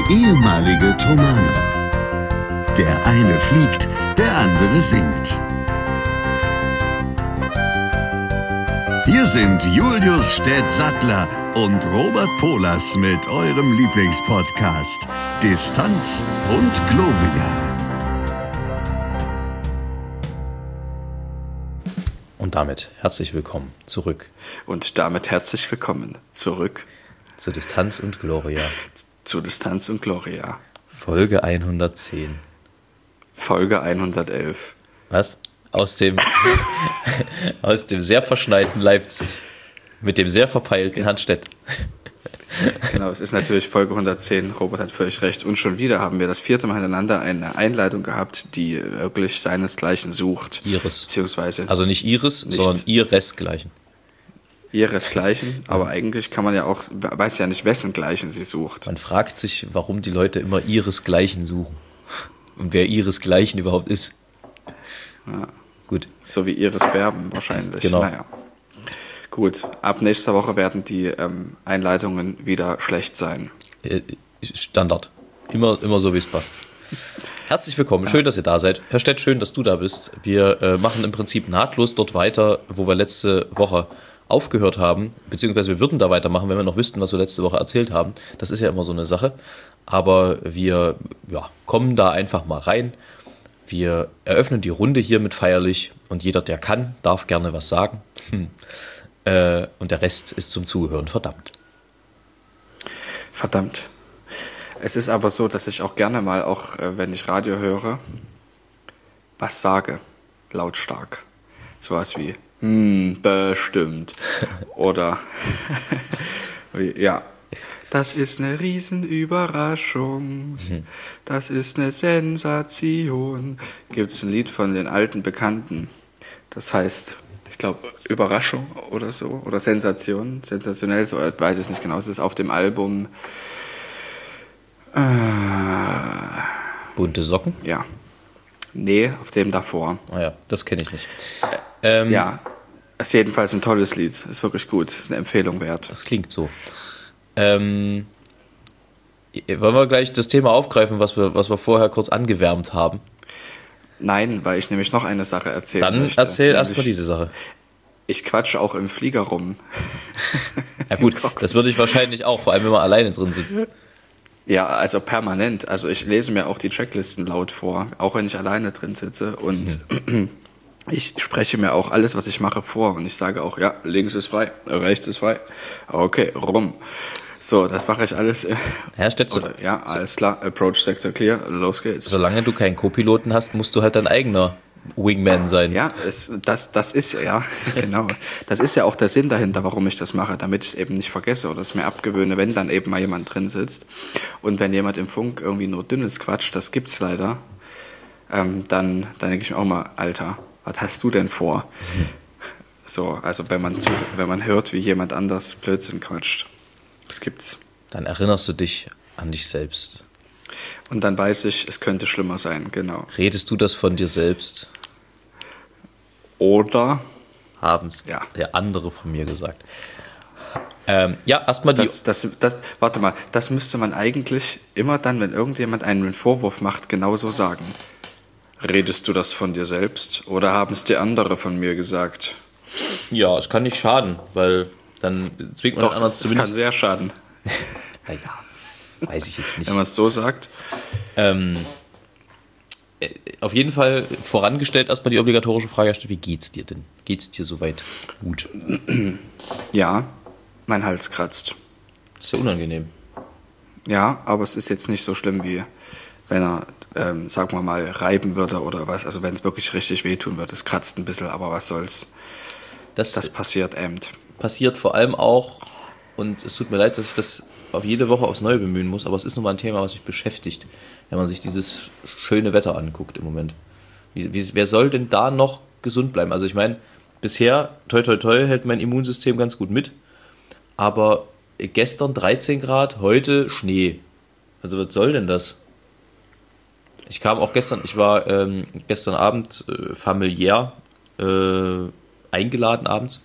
ehemalige Tomane. Der eine fliegt, der andere singt. Hier sind Julius Städtsattler und Robert Polas mit eurem Lieblingspodcast Distanz und Gloria. Und damit herzlich willkommen zurück. Und damit herzlich willkommen zurück. Zur Distanz und Gloria. Zur Distanz und Gloria. Folge 110. Folge 111. Was? Aus dem sehr verschneiten Leipzig. Mit dem sehr verpeilten Handstedt. Genau, es ist natürlich Folge 110. Robert hat völlig recht. Und schon wieder haben wir das 4. Mal hintereinander eine Einleitung gehabt, die wirklich seinesgleichen sucht. Ihres. Beziehungsweise also nicht Iris, sondern ihresgleichen. Ihresgleichen, aber eigentlich kann man ja auch, weiß ja nicht, wessengleichen sie sucht. Man fragt sich, warum die Leute immer ihresgleichen suchen. Und wer ihresgleichen überhaupt ist. Ja. Gut. So wie Iris Berben wahrscheinlich. Genau. Naja. Gut, ab nächster Woche werden die Einleitungen wieder schlecht sein. Standard. Immer so, wie es passt. Herzlich willkommen. Schön, dass ihr da seid. Herr Stett, schön, dass du da bist. Wir machen im Prinzip nahtlos dort weiter, wo wir letzte Woche aufgehört haben. Beziehungsweise wir würden da weitermachen, wenn wir noch wüssten, was wir letzte Woche erzählt haben. Das ist ja immer so eine Sache. Aber wir kommen da einfach mal rein. Wir eröffnen die Runde hiermit feierlich. Und jeder, der kann, darf gerne was sagen. Und der Rest ist zum Zuhören verdammt. Verdammt. Es ist aber so, dass ich auch gerne mal, auch wenn ich Radio höre, was sage, lautstark. Sowas wie, bestimmt. Oder, ja, das ist eine Riesenüberraschung. Das ist eine Sensation. Gibt es ein Lied von den alten Bekannten. Das heißt, ich glaube, Überraschung oder so. Oder Sensation. Sensationell, so, ich weiß es nicht genau. Es ist auf dem Album Bunte Socken? Ja. Nee, auf dem davor. Ah ja, das kenne ich nicht. Ja, ist jedenfalls ein tolles Lied. Ist wirklich gut. Ist eine Empfehlung wert. Das klingt so. Wollen wir gleich das Thema aufgreifen, was wir vorher kurz angewärmt haben? Nein, weil ich nämlich noch eine Sache erzählen Dann möchte. erzähl erstmal diese Sache. Ich quatsche auch im Flieger rum. Ja gut, das würde ich wahrscheinlich auch, vor allem wenn man alleine drin sitzt. Ja, also permanent. Also ich lese mir auch die Checklisten laut vor, auch wenn ich alleine drin sitze. Und ich spreche mir auch alles, was ich mache, vor. Und ich sage auch, ja, links ist frei, rechts ist frei. Okay, rum. So, das mache ich alles. Herr Stetz, ja, alles klar. Approach Sector clear, los geht's. Solange du keinen Co-Piloten hast, musst du halt dein eigener Wingman sein. Ja, das ist ja, genau. Das ist ja auch der Sinn dahinter, warum ich das mache, damit ich es eben nicht vergesse oder es mir abgewöhne, wenn dann eben mal jemand drin sitzt. Und wenn jemand im Funk irgendwie nur Dünnes quatscht, das gibt's leider, dann denke ich mir auch mal, Alter, was hast du denn vor? So, also wenn man hört, wie jemand anders Blödsinn quatscht. Das gibt's. Dann erinnerst du dich an dich selbst. Und dann weiß ich, es könnte schlimmer sein, genau. Redest du das von dir selbst? Oder haben es andere von mir gesagt. Erstmal die... Warte mal, das müsste man eigentlich immer dann, wenn irgendjemand einen Vorwurf macht, genauso sagen. Redest du das von dir selbst oder haben es die andere von mir gesagt? Ja, es kann nicht schaden, weil dann zwingt man Doch, den anderen zumindest... es kann sehr schaden. Naja, weiß ich jetzt nicht. Wenn man es so sagt. Auf jeden Fall vorangestellt erstmal die obligatorische Frage, wie geht's dir denn? Geht's dir soweit gut? Ja, mein Hals kratzt. Das ist ja unangenehm. Ja, aber es ist jetzt nicht so schlimm, wie wenn er, sagen wir mal, reiben würde oder was. Also wenn es wirklich richtig wehtun würde. Es kratzt ein bisschen, aber was soll's. Das passiert eben. Passiert vor allem auch, und es tut mir leid, dass ich das auf jede Woche aufs Neue bemühen muss, aber es ist nun mal ein Thema, was mich beschäftigt, wenn man sich dieses schöne Wetter anguckt im Moment. Wer soll denn da noch gesund bleiben? Also ich meine, bisher, toi toi toi, hält mein Immunsystem ganz gut mit, aber gestern 13 Grad, heute Schnee. Also was soll denn das? Ich war gestern Abend familiär eingeladen abends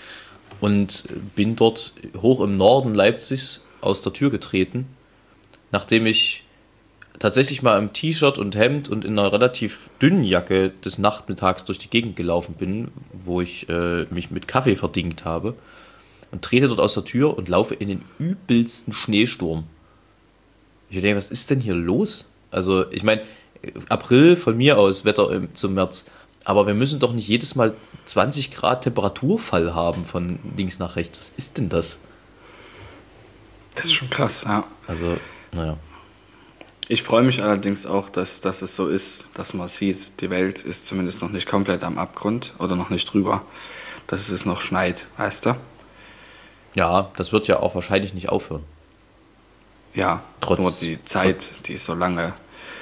und bin dort hoch im Norden Leipzigs aus der Tür getreten nachdem ich tatsächlich mal im T-Shirt und Hemd und in einer relativ dünnen Jacke des Nachmittags durch die Gegend gelaufen bin, wo ich mich mit Kaffee verdingt habe, und trete dort aus der Tür und laufe in den übelsten Schneesturm. Ich denke, was ist denn hier los? Also, ich meine, April von mir aus, Wetter zum März, aber wir müssen doch nicht jedes Mal 20 Grad Temperaturfall haben von links nach rechts. Was ist denn das? Das ist schon krass, ja. Also, naja. Ich freue mich allerdings auch, dass es so ist, dass man sieht, die Welt ist zumindest noch nicht komplett am Abgrund oder noch nicht drüber, dass es noch schneit, weißt du? Ja, das wird ja auch wahrscheinlich nicht aufhören. Ja, nur die Zeit, die so lange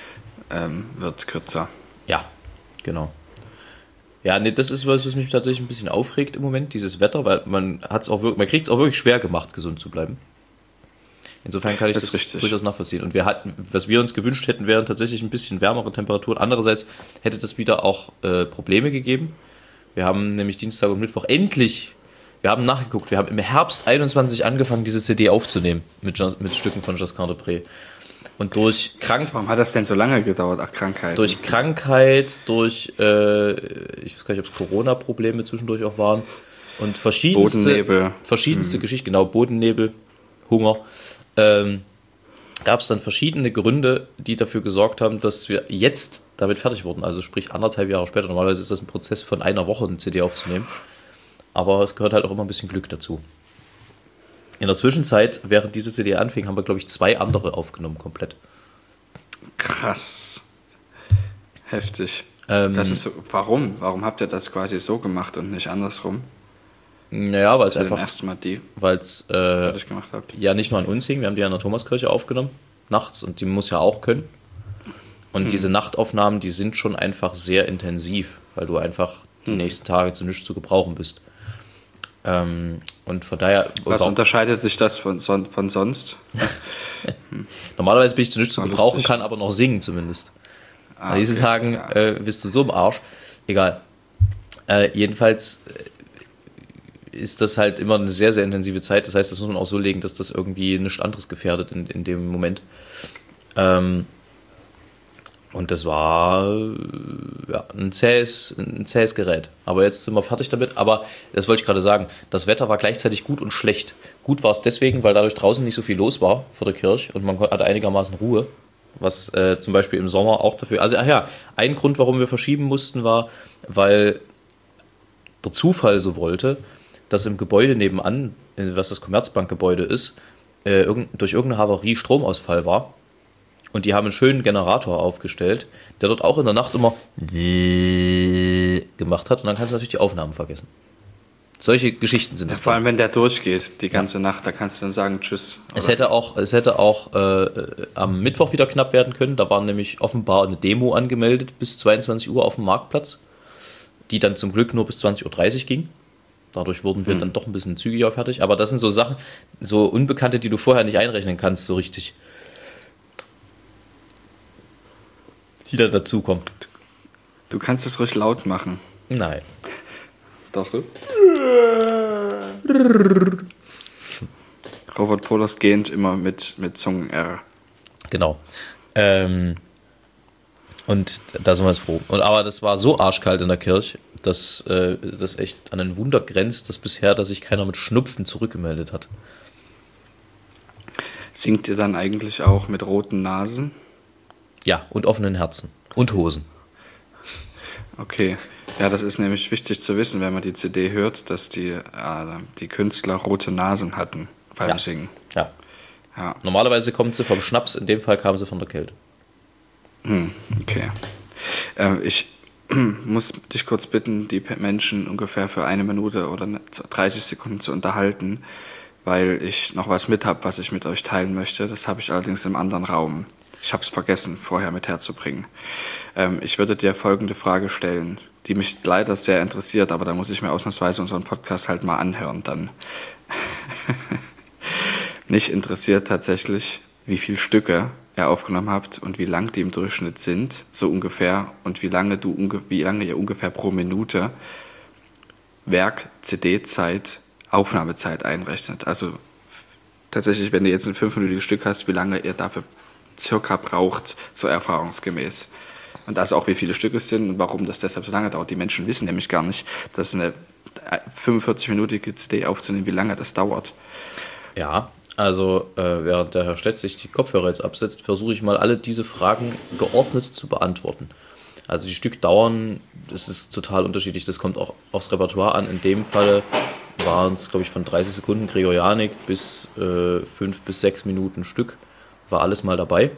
wird kürzer. Ja, genau. Ja, nee, das ist was mich tatsächlich ein bisschen aufregt im Moment, dieses Wetter, weil man kriegt es auch wirklich schwer gemacht, gesund zu bleiben. Insofern kann ich das durchaus nachvollziehen. Und was wir uns gewünscht hätten, wären tatsächlich ein bisschen wärmere Temperaturen. Andererseits hätte das wieder auch Probleme gegeben. Wir haben nämlich Dienstag und Mittwoch wir haben nachgeguckt, wir haben im Herbst 21 angefangen, diese CD aufzunehmen mit Stücken von Josquin de Prez. Und durch Warum hat das denn so lange gedauert? Ach, Krankheit. Durch Krankheit, ich weiß gar nicht, ob es Corona-Probleme zwischendurch auch waren. Und verschiedenste Geschichten, genau, Bodennebel, Hunger. Gab es dann verschiedene Gründe, die dafür gesorgt haben, dass wir jetzt damit fertig wurden. Also sprich 1,5 Jahre später. Normalerweise ist das ein Prozess von einer Woche, eine CD aufzunehmen. Aber es gehört halt auch immer ein bisschen Glück dazu. In der Zwischenzeit, während diese CD anfing, haben wir, glaube ich, 2 andere aufgenommen komplett. Krass. Heftig. Das ist so, warum? Warum habt ihr das quasi so gemacht und nicht andersrum? Naja, weil es einfach erstmal fertig gemacht habt. Ja, nicht nur an uns hing, wir haben die an der Thomaskirche aufgenommen, nachts, und die muss ja auch können. Und diese Nachtaufnahmen, die sind schon einfach sehr intensiv, weil du einfach die nächsten Tage zu nichts zu gebrauchen bist. Und von daher... Was unterscheidet sich das von sonst? Normalerweise bin ich zu nichts zu gebrauchen, kann aber noch singen zumindest. An diesen Tagen bist du so im Arsch. Egal. Jedenfalls ist das halt immer eine sehr, sehr intensive Zeit. Das heißt, das muss man auch so legen, dass das irgendwie nichts anderes gefährdet in dem Moment. Und das war ein zähes Gerät. Aber jetzt sind wir fertig damit. Aber das wollte ich gerade sagen, das Wetter war gleichzeitig gut und schlecht. Gut war es deswegen, weil dadurch draußen nicht so viel los war vor der Kirche und man hatte einigermaßen Ruhe. Was zum Beispiel im Sommer auch dafür... Also ein Grund, warum wir verschieben mussten, war, weil der Zufall so wollte, dass im Gebäude nebenan, was das Commerzbank-Gebäude ist, durch irgendeine Havarie Stromausfall war. Und die haben einen schönen Generator aufgestellt, der dort auch in der Nacht immer gemacht hat. Und dann kannst du natürlich die Aufnahmen vergessen. Solche Geschichten sind das. Vor allem, wenn der durchgeht, die ganze Nacht, da kannst du dann sagen, tschüss. Es hätte auch am Mittwoch wieder knapp werden können. Da war nämlich offenbar eine Demo angemeldet bis 22 Uhr auf dem Marktplatz, die dann zum Glück nur bis 20.30 Uhr ging. Dadurch wurden wir dann doch ein bisschen zügiger fertig. Aber das sind so Sachen, so Unbekannte, die du vorher nicht einrechnen kannst, so richtig. Die da dazukommen. Du kannst es ruhig laut machen. Nein. Doch so? Robert Polas gähnt immer mit Zungen-R. Genau. Und da sind wir jetzt froh. Aber das war so arschkalt in der Kirche, dass das echt an ein Wunder grenzt, dass sich keiner mit Schnupfen zurückgemeldet hat. Singt ihr dann eigentlich auch mit roten Nasen? Ja, und offenen Herzen. Und Hosen. Okay. Ja, das ist nämlich wichtig zu wissen, wenn man die CD hört, dass die Künstler rote Nasen hatten beim Singen. Ja. Normalerweise kommt sie vom Schnaps, in dem Fall kam sie von der Kälte. Okay. Ich muss dich kurz bitten, die Menschen ungefähr für 1 Minute oder 30 Sekunden zu unterhalten, weil ich noch was mit habe, was ich mit euch teilen möchte. Das habe ich allerdings im anderen Raum. Ich habe es vergessen, vorher mit herzubringen. Ich würde dir folgende Frage stellen, die mich leider sehr interessiert, aber da muss ich mir ausnahmsweise unseren Podcast halt mal anhören dann. Mich interessiert tatsächlich, wie viele Stücke ihr aufgenommen habt und wie lang die im Durchschnitt sind, so ungefähr, und wie lange ihr ungefähr pro Minute Werk, CD-Zeit, Aufnahmezeit einrechnet. Also tatsächlich, wenn du jetzt ein 5-minütiges Stück hast, wie lange ihr dafür circa braucht, so erfahrungsgemäß. Und das auch, wie viele Stücke es sind und warum das deshalb so lange dauert. Die Menschen wissen nämlich gar nicht, dass eine 45-minütige CD aufzunehmen, wie lange das dauert. Ja, also während der Herr Stett sich die Kopfhörer jetzt absetzt, versuche ich mal alle diese Fragen geordnet zu beantworten. Also die Stück dauern, das ist total unterschiedlich, das kommt auch aufs Repertoire an. In dem Fall waren es, glaube ich, von 30 Sekunden Gregorianik bis 5 bis 6 Minuten Stück, war alles mal dabei.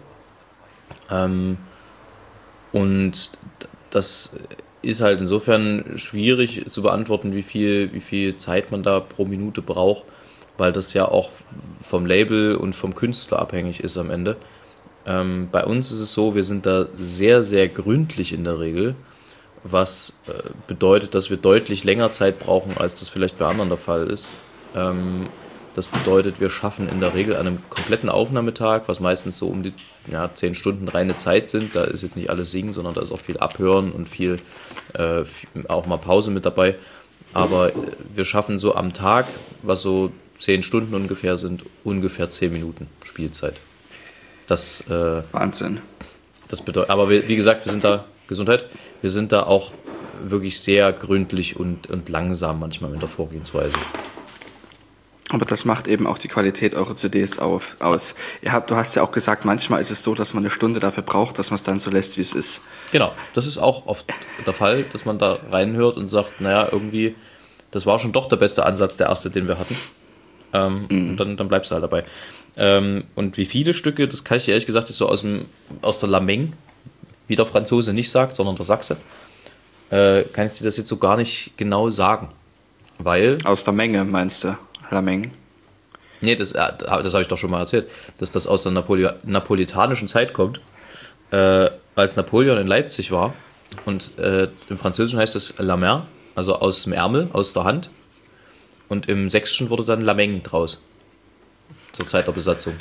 Und das ist halt insofern schwierig zu beantworten, wie viel Zeit man da pro Minute braucht, weil das ja auch vom Label und vom Künstler abhängig ist am Ende. Bei uns ist es so, wir sind da sehr, sehr gründlich in der Regel, was bedeutet, dass wir deutlich länger Zeit brauchen, als das vielleicht bei anderen der Fall ist. Das bedeutet, wir schaffen in der Regel an einem kompletten Aufnahmetag, was meistens so um die 10 Stunden reine Zeit sind, da ist jetzt nicht alles Singen, sondern da ist auch viel Abhören und viel auch mal Pause mit dabei. Aber wir schaffen so am Tag, was so 10 Stunden ungefähr sind, ungefähr 10 Minuten Spielzeit. Das, Wahnsinn. Das bedeutet, aber wie gesagt, wir sind da auch wirklich sehr gründlich und langsam manchmal mit der Vorgehensweise. Aber das macht eben auch die Qualität eurer CDs aus. Du hast ja auch gesagt, manchmal ist es so, dass man eine Stunde dafür braucht, dass man es dann so lässt, wie es ist. Genau, das ist auch oft der Fall, dass man da reinhört und sagt, naja, irgendwie, das war schon doch der beste Ansatz, der erste, den wir hatten. Und dann bleibst du halt dabei. Und wie viele Stücke, das kann ich dir ehrlich gesagt jetzt so aus der Lameng, wie der Franzose nicht sagt, sondern der Sachse, kann ich dir das jetzt so gar nicht genau sagen. Weil... Aus der Menge, meinst du? Lameng? Nee, das habe ich doch schon mal erzählt, dass das aus der napolitanischen Zeit kommt, als Napoleon in Leipzig war. Und im Französischen heißt es la main, also aus dem Ärmel, aus der Hand. Und im Sächsischen wurde dann Lameng draus. Zur Zeit der Besatzung.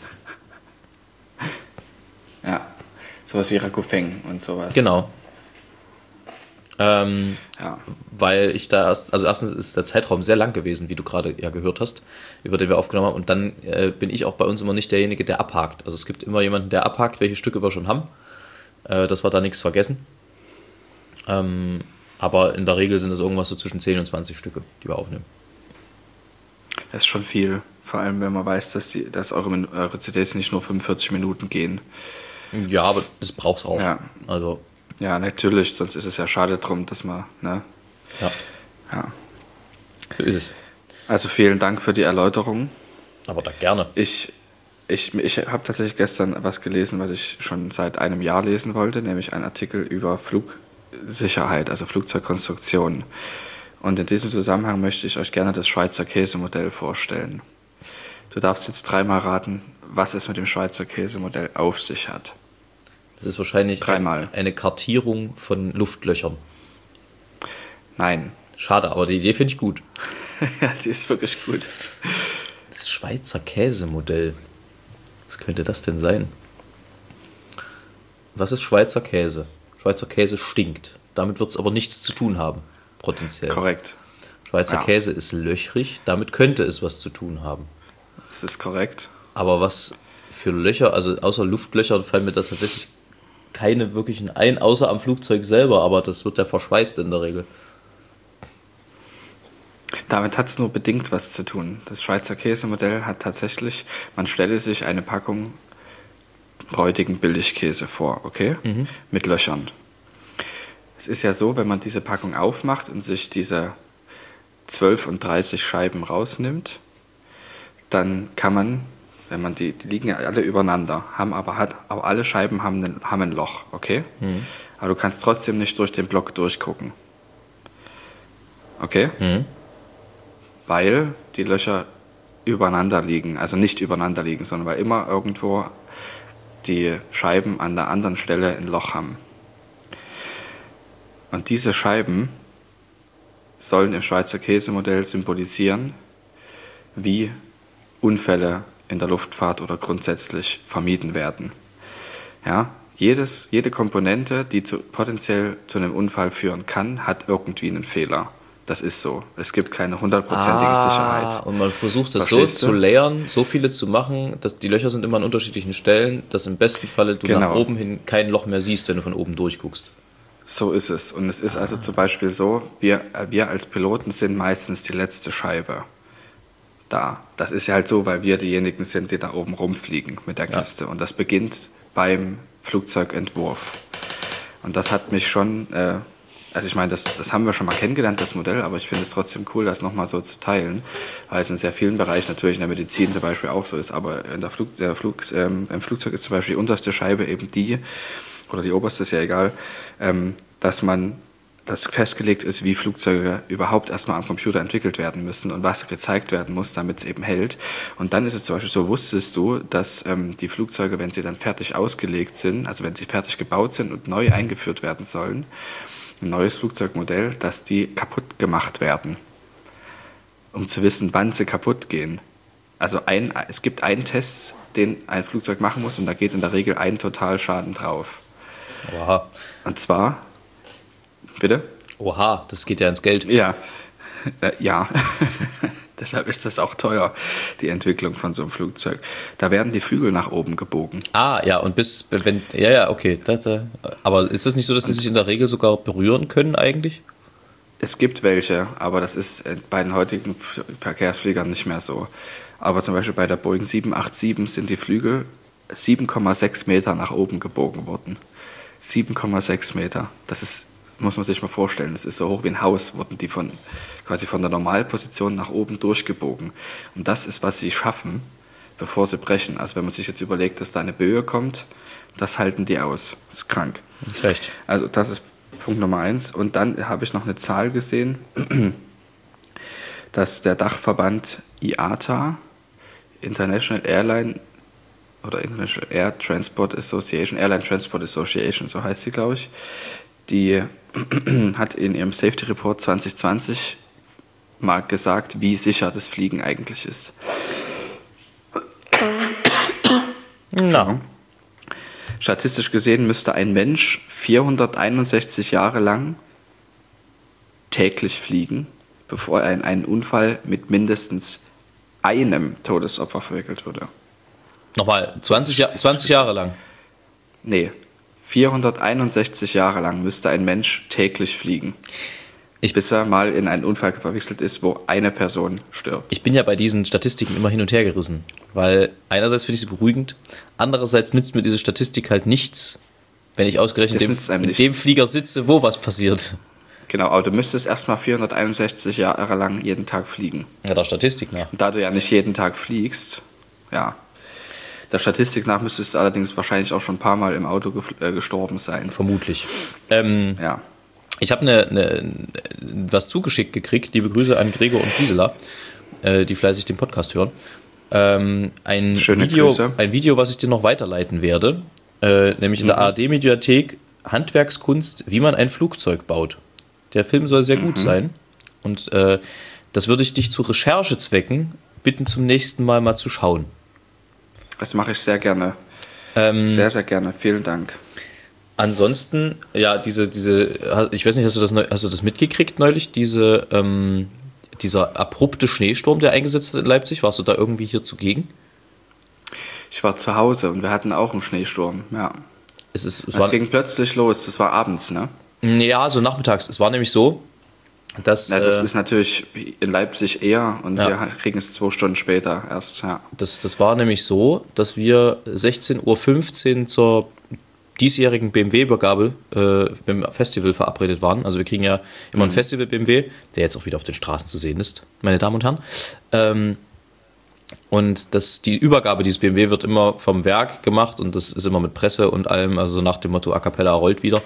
Ja, sowas wie Rakufeng und sowas. Genau. Ja. Weil ich da erstens ist der Zeitraum sehr lang gewesen, wie du gerade ja gehört hast, über den wir aufgenommen haben. Und dann bin ich auch bei uns immer nicht derjenige, der abhakt. Also es gibt immer jemanden, der abhakt, welche Stücke wir schon haben, dass wir da nichts vergessen. Aber in der Regel sind es irgendwas so zwischen 10 und 20 Stücke, die wir aufnehmen. Das ist schon viel. Vor allem, wenn man weiß, dass eure CDs nicht nur 45 Minuten gehen. Ja, aber das braucht es auch. Ja. Also, ja, natürlich, sonst ist es ja schade drum, dass man, ne? Ja. So ist es. Also vielen Dank für die Erläuterung. Aber da gerne. Ich habe tatsächlich gestern was gelesen, was ich schon seit einem Jahr lesen wollte, nämlich einen Artikel über Flugsicherheit, also Flugzeugkonstruktion. Und in diesem Zusammenhang möchte ich euch gerne das Schweizer Käsemodell vorstellen. Du darfst jetzt 3-mal raten, was es mit dem Schweizer Käsemodell auf sich hat. Das ist wahrscheinlich eine Kartierung von Luftlöchern. Nein. Schade, aber die Idee finde ich gut. Ja, die ist wirklich gut. Das Schweizer Käsemodell. Was könnte das denn sein? Was ist Schweizer Käse? Schweizer Käse stinkt. Damit wird es aber nichts zu tun haben, potenziell. Korrekt. Schweizer Käse ist löchrig, damit könnte es was zu tun haben. Das ist korrekt. Aber was für Löcher, also außer Luftlöcher fallen mir da tatsächlich keine wirklichen ein, außer am Flugzeug selber, aber das wird ja verschweißt in der Regel. Damit hat es nur bedingt was zu tun. Das Schweizer Käsemodell hat tatsächlich, man stelle sich eine Packung räudigen Billigkäse vor, okay? Mit Löchern. Es ist ja so, wenn man diese Packung aufmacht und sich diese 12 und 30 Scheiben rausnimmt, dann kann man, wenn man die liegen ja alle übereinander, aber alle Scheiben haben ein Loch, okay? Aber du kannst trotzdem nicht durch den Block durchgucken. Okay? Weil die Löcher übereinander liegen, also nicht übereinander liegen, sondern weil immer irgendwo die Scheiben an der anderen Stelle ein Loch haben. Und diese Scheiben sollen im Schweizer Käsemodell symbolisieren, wie Unfälle in der Luftfahrt oder grundsätzlich vermieden werden. Ja, jede Komponente, die potenziell zu einem Unfall führen kann, hat irgendwie einen Fehler. Das ist so. Es gibt keine 100%ige Sicherheit. Und man versucht das Verstehst so du? zu layern, so viele zu machen, dass die Löcher sind immer an unterschiedlichen Stellen, dass im besten Falle du nach Genau. oben hin kein Loch mehr siehst, wenn du von oben durchguckst. So ist es. Und es ist also zum Beispiel so, wir als Piloten sind meistens die letzte Scheibe da. Das ist ja halt so, weil wir diejenigen sind, die da oben rumfliegen mit der Kiste. Und das beginnt beim Flugzeugentwurf. Und das hat mich schon, also ich meine, das haben wir schon mal kennengelernt, das Modell, aber ich finde es trotzdem cool, das nochmal so zu teilen, weil es in sehr vielen Bereichen, natürlich in der Medizin zum Beispiel auch so ist, aber im Flugzeug ist zum Beispiel die unterste Scheibe eben die, oder die oberste ist ja egal, dass festgelegt ist, wie Flugzeuge überhaupt erstmal am Computer entwickelt werden müssen und was gezeigt werden muss, damit es eben hält. Und dann ist es zum Beispiel so, wusstest du, dass die Flugzeuge, wenn sie dann fertig ausgelegt sind, also wenn sie fertig gebaut sind und neu eingeführt werden sollen, ein neues Flugzeugmodell, dass die kaputt gemacht werden, um zu wissen, wann sie kaputt gehen. Also es gibt einen Test, den ein Flugzeug machen muss und da geht in der Regel ein Totalschaden drauf. Oha. Und zwar, bitte? Oha, das geht ja ins Geld. Ja, ja. Deshalb ist das auch teuer, die Entwicklung von so einem Flugzeug. Da werden die Flügel nach oben gebogen. Ja, und okay. Aber ist das nicht so, dass sie sich in der Regel sogar berühren können eigentlich? Es gibt welche, aber das ist bei den heutigen Verkehrsfliegern nicht mehr so. Aber zum Beispiel bei der Boeing 787 sind die Flügel 7,6 Meter nach oben gebogen worden. 7,6 Meter. Das ist, muss man sich mal vorstellen, das ist so hoch wie ein Haus, wurden die quasi von der Normalposition nach oben durchgebogen. Und das ist, was sie schaffen, bevor sie brechen. Also wenn man sich jetzt überlegt, dass da eine Böe kommt, das halten die aus. Das ist krank. Nicht recht. Also das ist Punkt Nummer 1. Und dann habe ich noch eine Zahl gesehen, dass der Dachverband IATA, International Airline Air Transport Association, Airline Transport Association, so heißt sie, glaube ich, die hat in ihrem Safety Report 2020 mal gesagt, wie sicher das Fliegen eigentlich ist. Na. Statistisch gesehen müsste ein Mensch 461 Jahre lang täglich fliegen, bevor er in einen Unfall mit mindestens einem Todesopfer verwickelt würde. Nochmal, 20 Jahre lang. Nee, 461 Jahre lang müsste ein Mensch täglich fliegen, bis er mal in einen Unfall verwickelt ist, wo eine Person stirbt. Ich bin ja bei diesen Statistiken immer hin und her gerissen, weil einerseits finde ich sie beruhigend, andererseits nützt mir diese Statistik halt nichts, wenn ich ausgerechnet in dem Flieger sitze, wo was passiert. Genau, aber du müsstest erstmal 461 Jahre lang jeden Tag fliegen. Ja, der Statistik nach. Und da du ja nicht jeden Tag fliegst, ja. Der Statistik nach müsstest du allerdings wahrscheinlich auch schon ein paar Mal im Auto gestorben sein. Vermutlich. Ja. Ich habe was zugeschickt gekriegt, liebe Grüße an Gregor und Gisela, die fleißig den Podcast hören. Ein Video, was ich dir noch weiterleiten werde, nämlich in der ARD-Mediathek Handwerkskunst, wie man ein Flugzeug baut. Der Film soll sehr gut sein und das würde ich dich zu Recherchezwecken bitten, zum nächsten Mal zu schauen. Das mache ich sehr gerne. Sehr, sehr gerne. Vielen Dank. Ansonsten, ja, ich weiß nicht, hast du das mitgekriegt neulich, dieser abrupte Schneesturm, der eingesetzt hat in Leipzig? Warst du da irgendwie hier zugegen? Ich war zu Hause und wir hatten auch einen Schneesturm, ja. Es ging plötzlich los, das war abends, ne? Ja, so nachmittags. Es war nämlich so, dass... das ist natürlich in Leipzig eher und wir kriegen es 2 Stunden später erst, ja. Das war nämlich so, dass wir 16:15 Uhr zur diesjährigen BMW-Übergabe beim Festival verabredet waren. Also wir kriegen ja immer ein Festival-BMW, der jetzt auch wieder auf den Straßen zu sehen ist, meine Damen und Herren. Und die Übergabe dieses BMW wird immer vom Werk gemacht und das ist immer mit Presse und allem, also nach dem Motto A Cappella rollt wieder.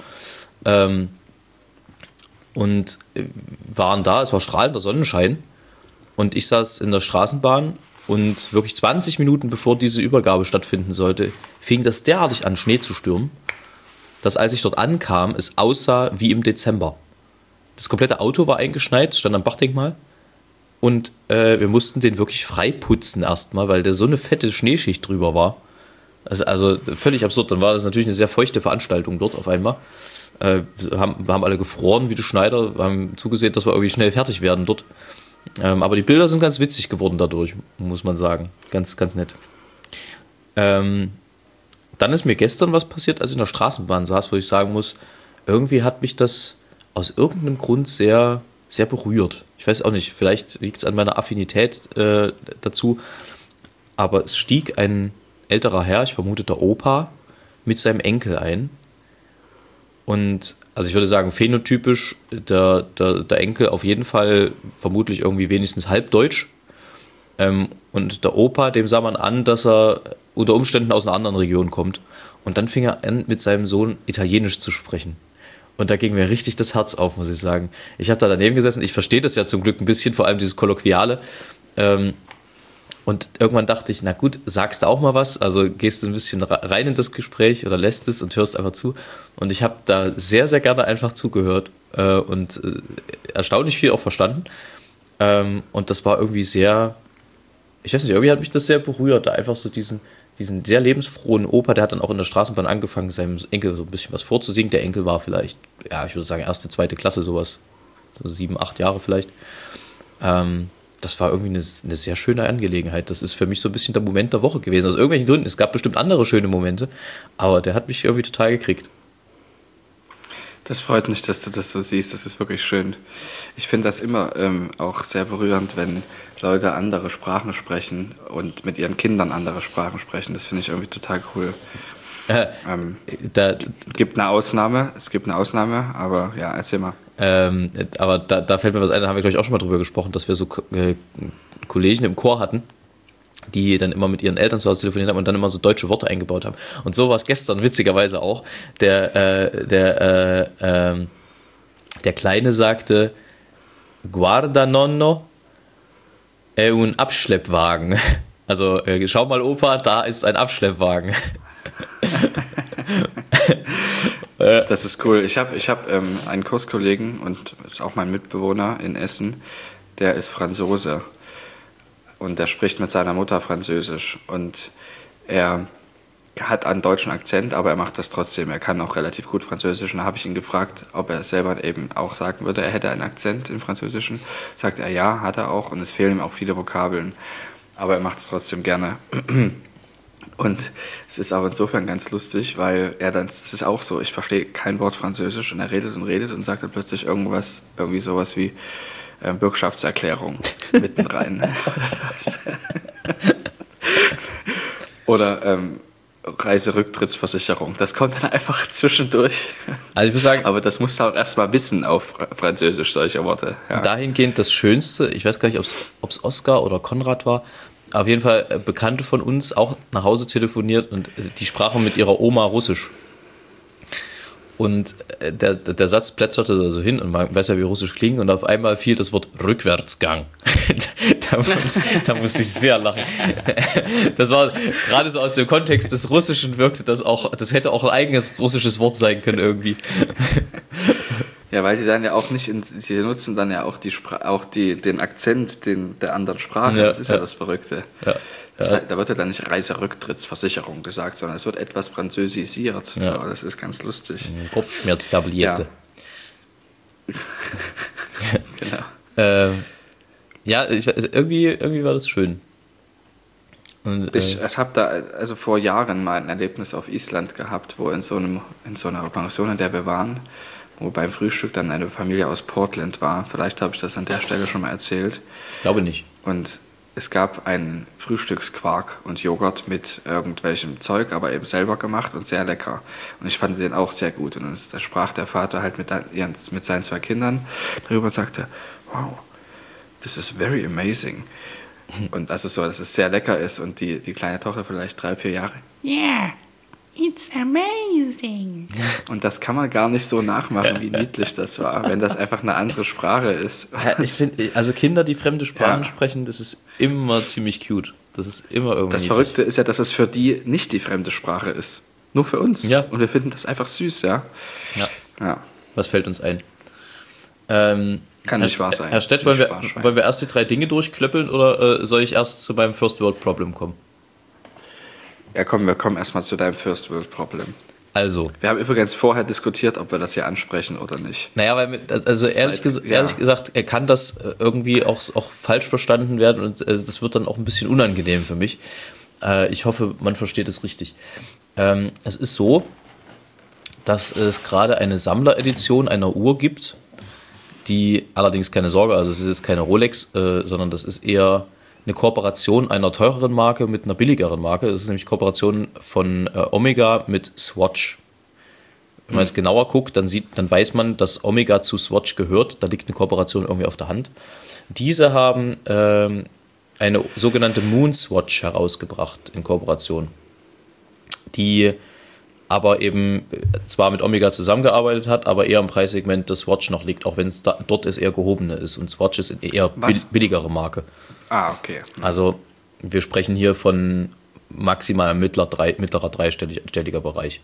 Und waren da, es war strahlender Sonnenschein und ich saß in der Straßenbahn und wirklich 20 Minuten bevor diese Übergabe stattfinden sollte, fing das derartig an, Schnee zu stürmen, dass als ich dort ankam, es aussah wie im Dezember. Das komplette Auto war eingeschneit, stand am Bachdenkmal und wir mussten den wirklich frei putzen erstmal, weil da so eine fette Schneeschicht drüber war. Also völlig absurd. Dann war das natürlich eine sehr feuchte Veranstaltung dort auf einmal. Wir haben alle gefroren wie die Schneider, haben zugesehen, dass wir irgendwie schnell fertig werden dort. Aber die Bilder sind ganz witzig geworden dadurch, muss man sagen. Ganz, ganz nett. Dann ist mir gestern was passiert, als ich in der Straßenbahn saß, wo ich sagen muss, irgendwie hat mich das aus irgendeinem Grund sehr, sehr berührt. Ich weiß auch nicht, vielleicht liegt es an meiner Affinität dazu, aber es stieg ein älterer Herr, ich vermute der Opa, mit seinem Enkel ein. Und also ich würde sagen, phänotypisch der Enkel auf jeden Fall vermutlich irgendwie wenigstens halbdeutsch. Und der Opa, dem sah man an, dass er unter Umständen aus einer anderen Region kommt. Und dann fing er an, mit seinem Sohn Italienisch zu sprechen. Und da ging mir richtig das Herz auf, muss ich sagen. Ich habe da daneben gesessen, ich verstehe das ja zum Glück ein bisschen, vor allem dieses Kolloquiale. Und irgendwann dachte ich, na gut, sagst du auch mal was, also gehst du ein bisschen rein in das Gespräch oder lässt es und hörst einfach zu. Und ich habe da sehr, sehr gerne einfach zugehört und erstaunlich viel auch verstanden. Und das war irgendwie sehr, ich weiß nicht, irgendwie hat mich das sehr berührt, da einfach so diesen sehr lebensfrohen Opa, der hat dann auch in der Straßenbahn angefangen, seinem Enkel so ein bisschen was vorzusingen. Der Enkel war vielleicht, ja, ich würde sagen, 1., 2. Klasse, sowas, so 7, 8 Jahre vielleicht. Das war irgendwie eine sehr schöne Angelegenheit. Das ist für mich so ein bisschen der Moment der Woche gewesen. Aus irgendwelchen Gründen. Es gab bestimmt andere schöne Momente, aber der hat mich irgendwie total gekriegt. Das freut mich, dass du das so siehst. Das ist wirklich schön. Ich finde das immer auch sehr berührend, wenn Leute andere Sprachen sprechen und mit ihren Kindern andere Sprachen sprechen. Das finde ich irgendwie total cool. Gibt eine Ausnahme. Es gibt eine Ausnahme, aber ja, erzähl mal. Aber da fällt mir was ein, da haben wir, glaube ich, auch schon mal drüber gesprochen, dass wir so Kollegen im Chor hatten, die dann immer mit ihren Eltern zu Hause telefoniert haben und dann immer so deutsche Worte eingebaut haben. Und so war es gestern witzigerweise auch. Der Kleine sagte, Guarda nonno, è un Abschleppwagen. Also, schau mal Opa, da ist ein Abschleppwagen. Das ist cool. Ich hab einen Kurskollegen und ist auch mein Mitbewohner in Essen, der ist Franzose und der spricht mit seiner Mutter Französisch und er hat einen deutschen Akzent, aber er macht das trotzdem. Er kann auch relativ gut Französisch und da habe ich ihn gefragt, ob er selber eben auch sagen würde, er hätte einen Akzent im Französischen. Sagt er, ja, hat er auch und es fehlen ihm auch viele Vokabeln, aber er macht es trotzdem gerne. Und es ist aber insofern ganz lustig, weil er dann, es ist auch so, ich verstehe kein Wort Französisch und er redet und sagt dann plötzlich irgendwie sowas wie Bürgschaftserklärung mitten rein. Oder Reiserücktrittsversicherung. Das kommt dann einfach zwischendurch. Also ich muss sagen, aber das musst du auch erstmal wissen auf Französisch, solche Worte. Ja. Dahingehend das Schönste, ich weiß gar nicht, ob es Oskar oder Konrad war, auf jeden Fall Bekannte von uns auch nach Hause telefoniert und die sprachen mit ihrer Oma Russisch. Und der Satz plätscherte da so hin und man weiß ja, wie Russisch klingt und auf einmal fiel das Wort Rückwärtsgang. da musste ich sehr lachen. Das war gerade so aus dem Kontext des Russischen wirkte das hätte auch ein eigenes russisches Wort sein können irgendwie. Ja, weil die dann ja auch nicht, sie nutzen dann ja auch den Akzent der anderen Sprache. Ja, das ist ja das Verrückte. Ja. Da wird ja dann nicht Reiserücktrittsversicherung gesagt, sondern es wird etwas französisiert. Ja. So, das ist ganz lustig. Kopfschmerztablette. Ja. Genau. Irgendwie war das schön. Und, ich habe da also vor Jahren mal ein Erlebnis auf Island gehabt, wo in so einer Pension, in der wir waren, wo beim Frühstück dann eine Familie aus Portland war. Vielleicht habe ich das an der Stelle schon mal erzählt. Ich glaube nicht. Und es gab einen Frühstücksquark und Joghurt mit irgendwelchem Zeug, aber eben selber gemacht und sehr lecker. Und ich fand den auch sehr gut. Und da sprach der Vater halt mit seinen 2 Kindern darüber und sagte, wow, this is very amazing. Und also so, dass es sehr lecker ist und die kleine Tochter vielleicht 3, 4 Jahre. Yeah. It's amazing. Und das kann man gar nicht so nachmachen, wie niedlich das war, wenn das einfach eine andere Sprache ist. Ja, ich finde, also Kinder, die fremde Sprachen sprechen, das ist immer ziemlich cute. Das ist immer irgendwie Das niedlich. Verrückte ist ja, dass es für die nicht die fremde Sprache ist. Nur für uns. Ja. Und wir finden das einfach süß, ja. Was fällt uns ein? Kann nicht wahr sein. Herr Stett, wollen wir erst die 3 Dinge durchklöppeln oder soll ich erst zu meinem First World Problem kommen? Ja, komm, wir kommen erstmal zu deinem First World Problem. Also. Wir haben übrigens vorher diskutiert, ob wir das hier ansprechen oder nicht. Naja, weil ehrlich gesagt, kann das irgendwie auch falsch verstanden werden und das wird dann auch ein bisschen unangenehm für mich. Ich hoffe, man versteht es richtig. Es ist so, dass es gerade eine Sammleredition einer Uhr gibt, die allerdings keine Sorge, also es ist jetzt keine Rolex, sondern das ist eher eine Kooperation einer teureren Marke mit einer billigeren Marke. Das ist nämlich Kooperation von Omega mit Swatch. Wenn man jetzt genauer guckt, dann weiß man, dass Omega zu Swatch gehört. Da liegt eine Kooperation irgendwie auf der Hand. Diese haben eine sogenannte Moon Swatch herausgebracht in Kooperation, die aber eben zwar mit Omega zusammengearbeitet hat, aber eher im Preissegment des Swatch noch liegt, auch wenn es dort eher gehobene ist. Und Swatch ist eher billigere Marke. Ah, okay. Also wir sprechen hier von maximal mittlerer dreistelliger Bereich.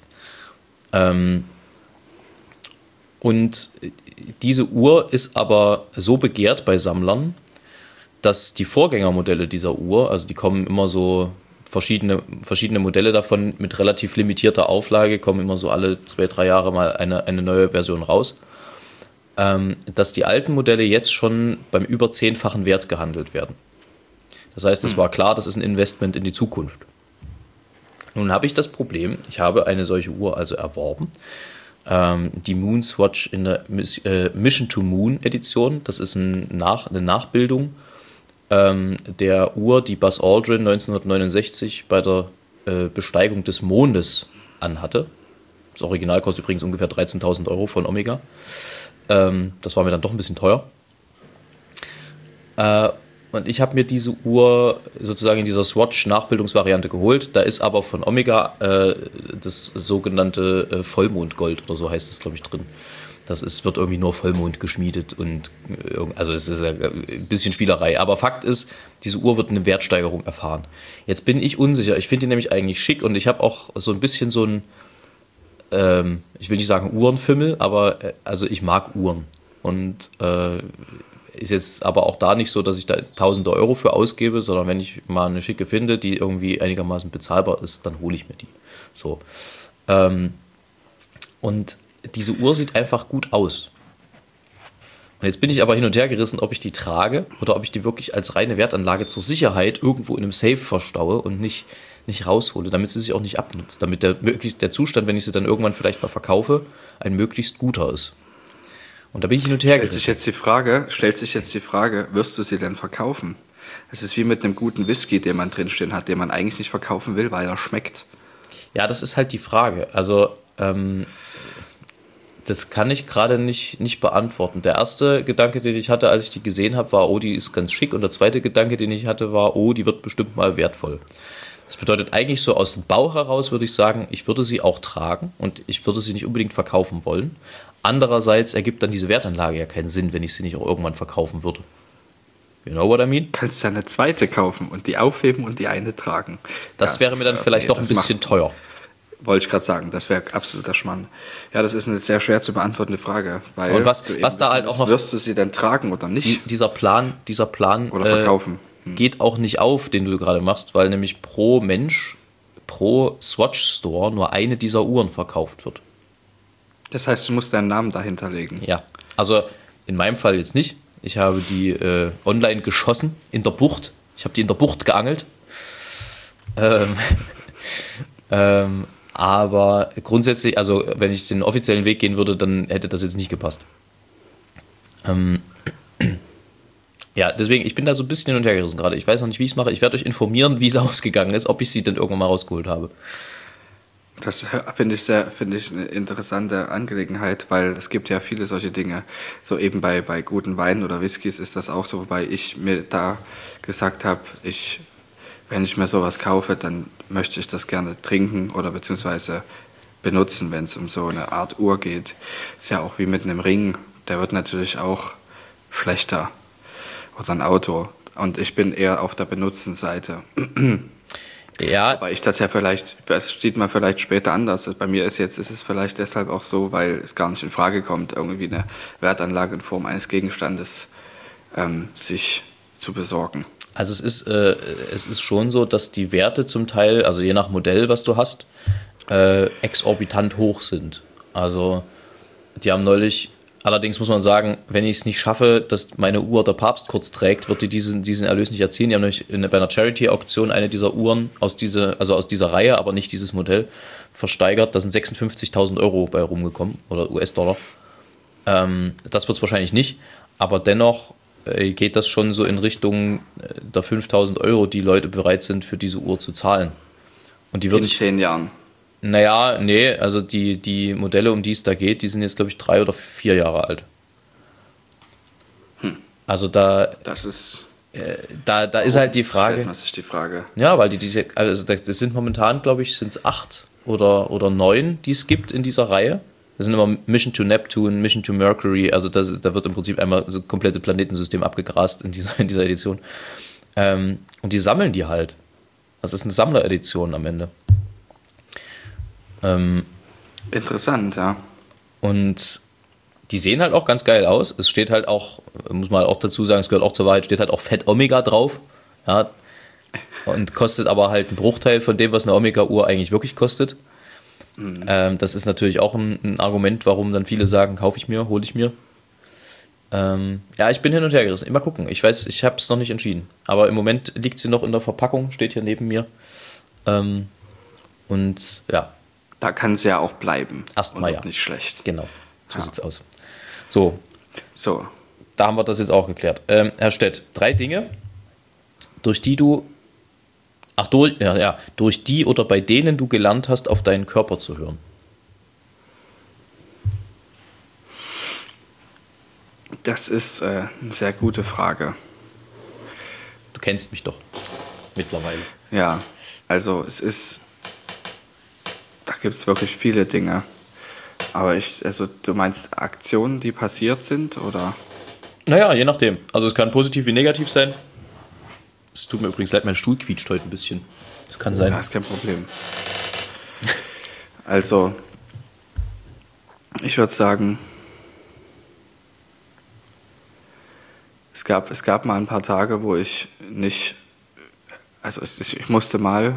Und diese Uhr ist aber so begehrt bei Sammlern, dass die Vorgängermodelle dieser Uhr, also die kommen immer so verschiedene Modelle davon mit relativ limitierter Auflage, kommen immer so alle 2-3 Jahre mal eine neue Version raus, dass die alten Modelle jetzt schon beim über 10-fachen Wert gehandelt werden. Das heißt, es war klar, das ist ein Investment in die Zukunft. Nun habe ich das Problem, ich habe eine solche Uhr also erworben, die Moon Swatch in der Mission to Moon Edition. Das ist eine Nachbildung der Uhr, die Buzz Aldrin 1969 bei der Besteigung des Mondes anhatte. Das Original kostet übrigens ungefähr 13.000 Euro von Omega. Das war mir dann doch ein bisschen teuer. Und ich habe mir diese Uhr sozusagen in dieser Swatch-Nachbildungsvariante geholt. Da ist aber von Omega das sogenannte Vollmondgold oder so heißt das, glaube ich, drin. Wird irgendwie nur Vollmond geschmiedet und also es ist ein bisschen Spielerei. Aber Fakt ist, diese Uhr wird eine Wertsteigerung erfahren. Jetzt bin ich unsicher. Ich finde die nämlich eigentlich schick und ich habe auch so ein bisschen so ein, ich will nicht sagen Uhrenfimmel, aber also ich mag Uhren. Und ist jetzt aber auch da nicht so, dass ich da tausende Euro für ausgebe, sondern wenn ich mal eine schicke finde, die irgendwie einigermaßen bezahlbar ist, dann hole ich mir die. So. Und diese Uhr sieht einfach gut aus. Und jetzt bin ich aber hin und her gerissen, ob ich die trage oder ob ich die wirklich als reine Wertanlage zur Sicherheit irgendwo in einem Safe verstaue und nicht raushole, damit sie sich auch nicht abnutzt, damit der Zustand, wenn ich sie dann irgendwann vielleicht mal verkaufe, ein möglichst guter ist. Und da bin ich hin und her gerissen. Stellt sich jetzt die Frage, wirst du sie denn verkaufen? Es ist wie mit einem guten Whisky, den man drinstehen hat, den man eigentlich nicht verkaufen will, weil er schmeckt. Ja, das ist halt die Frage. Also, das kann ich gerade nicht beantworten. Der erste Gedanke, den ich hatte, als ich die gesehen habe, war, oh, die ist ganz schick. Und der zweite Gedanke, den ich hatte, war, oh, die wird bestimmt mal wertvoll. Das bedeutet eigentlich so aus dem Bauch heraus, würde ich sagen, ich würde sie auch tragen und ich würde sie nicht unbedingt verkaufen wollen. Andererseits ergibt dann diese Wertanlage ja keinen Sinn, wenn ich sie nicht auch irgendwann verkaufen würde. You know what I mean? Kannst du eine zweite kaufen und die aufheben und die eine tragen. Das wäre mir dann vielleicht doch ein bisschen teuer. Wollte ich gerade sagen, das wäre absoluter Schmarrn. Ja, das ist eine sehr schwer zu beantwortende Frage. Weil und was da halt auch noch... Wirst du sie denn tragen oder nicht? Dieser Plan oder verkaufen. Geht auch nicht auf, den du gerade machst, weil nämlich pro Mensch, pro Swatch Store nur eine dieser Uhren verkauft wird. Das heißt, du musst deinen Namen dahinter legen. Ja, also in meinem Fall jetzt nicht. Ich habe die online geschossen in der Bucht. Ich habe die in der Bucht geangelt. Aber grundsätzlich, also wenn ich den offiziellen Weg gehen würde, dann hätte das jetzt nicht gepasst. Ja, deswegen, ich bin da so ein bisschen hin und her gerissen gerade. Ich weiß noch nicht, wie ich es mache. Ich werde euch informieren, wie es ausgegangen ist, ob ich sie dann irgendwann mal rausgeholt habe. Das finde ich eine interessante Angelegenheit, weil es gibt ja viele solche Dinge. So eben bei guten Weinen oder Whiskys ist das auch so, wobei ich mir da gesagt habe, wenn ich mir sowas kaufe, dann möchte ich das gerne trinken oder beziehungsweise benutzen, wenn es um so eine Art Uhr geht. Ist ja auch wie mit einem Ring, der wird natürlich auch schlechter. Oder ein Auto. Und ich bin eher auf der benutzten Seite. Ja. Aber das steht mal vielleicht später anders. Bei mir ist es vielleicht deshalb auch so, weil es gar nicht in Frage kommt, irgendwie eine Wertanlage in Form eines Gegenstandes sich zu besorgen. Also es ist schon so, dass die Werte zum Teil, also je nach Modell, was du hast, exorbitant hoch sind. Also die haben neulich, allerdings muss man sagen, wenn ich es nicht schaffe, dass meine Uhr der Papst kurz trägt, wird die diesen Erlös nicht erzielen. Die haben nämlich bei einer Charity-Auktion eine dieser Uhren aus dieser Reihe, aber nicht dieses Modell, versteigert. Da sind 56.000 Euro bei rumgekommen oder US-Dollar. Das wird es wahrscheinlich nicht, aber dennoch geht das schon so in Richtung der 5.000 Euro, die Leute bereit sind, für diese Uhr zu zahlen. Und die würde In 10 Jahren. Naja, nee, also die Modelle, um die es da geht, die sind jetzt, glaube ich, 3 oder 4 Jahre alt. Also Das ist. da ist halt die Frage. Stellt man sich die Frage. Ja, weil das sind momentan, glaube ich, sind es 8 oder 9, die es gibt in dieser Reihe. Das sind immer Mission to Neptune, Mission to Mercury, also da wird im Prinzip einmal das komplette Planetensystem abgegrast in dieser Edition. Und die sammeln die halt. Das ist eine Sammleredition am Ende. Interessant, ja. Und die sehen halt auch ganz geil aus. Es steht halt auch, muss man auch dazu sagen, es gehört auch zur Wahrheit, steht halt auch Fett Omega drauf. Ja. Und kostet aber halt einen Bruchteil von dem, was eine Omega-Uhr eigentlich wirklich kostet. Das ist natürlich auch ein Argument, warum dann viele sagen, kaufe ich mir, hole ich mir. Ja, ich bin hin und her gerissen. Mal gucken. Ich weiß, ich habe es noch nicht entschieden. Aber im Moment liegt sie noch in der Verpackung, steht hier neben mir. Und ja. Da kann sie ja auch bleiben. Erstmal ja. Nicht schlecht. Genau, so sieht's aus. So, So, da haben wir das jetzt auch geklärt. Herr Stett, 3 Dinge, durch die oder bei denen du gelernt hast, auf deinen Körper zu hören. das ist eine sehr gute Frage. Du kennst mich doch mittlerweile. Ja, also da gibt es wirklich viele Dinge. Aber du meinst Aktionen, die passiert sind, oder? Naja, je nachdem. Also es kann positiv wie negativ sein. Es tut mir übrigens leid, mein Stuhl quietscht heute ein bisschen. Das kann sein. Ja, ist kein Problem. Also, ich würde sagen, es gab mal ein paar Tage, wo ich nicht, ich musste mal,